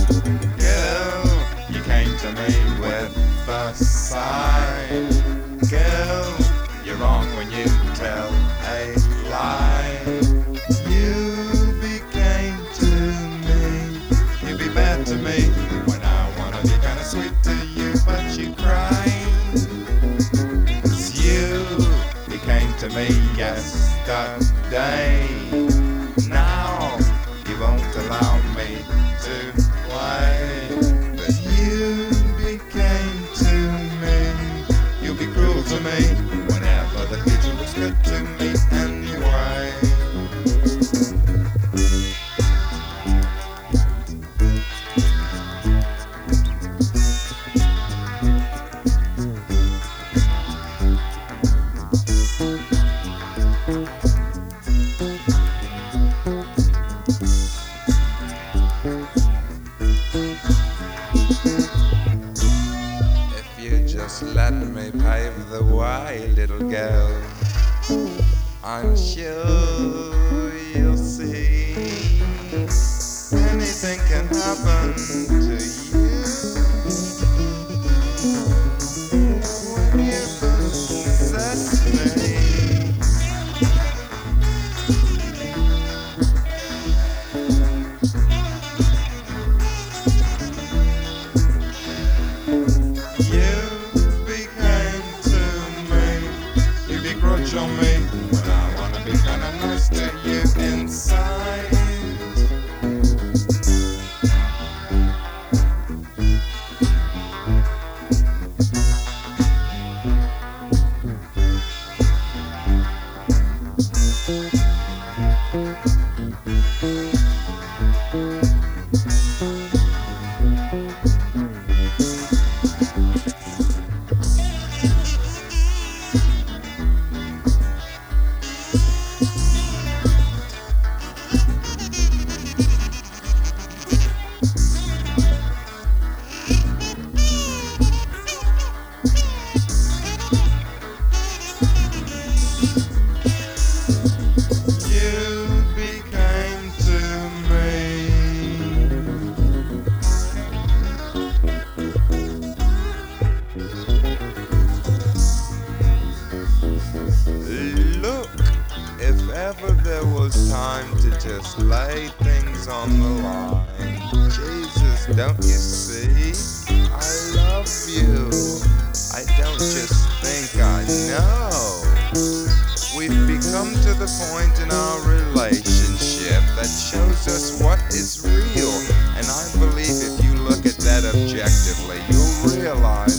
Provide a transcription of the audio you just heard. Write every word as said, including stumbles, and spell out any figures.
Girl, you came to me with a sign. Girl, you're wrong when you tell a lie. You became to me, you be bad to me when I wanna be kinda sweet to you, but you cry. 'Cause you became to me yesterday. Now you won't allow me to play. But you became to me, you'll be cruel to me whenever the future looks good to me anyway. Just let me pave the way, little girl. I'm sure you'll see anything can happen to you when you possess me. Grudge on me when I wanna be kinda nice to you inside. Ever there was time to just lay things on the line. Jesus, don't you see? I love you. I don't just think I know. We've become to the point in our relationship that shows us what is real. And I believe if you look at that objectively, you'll realize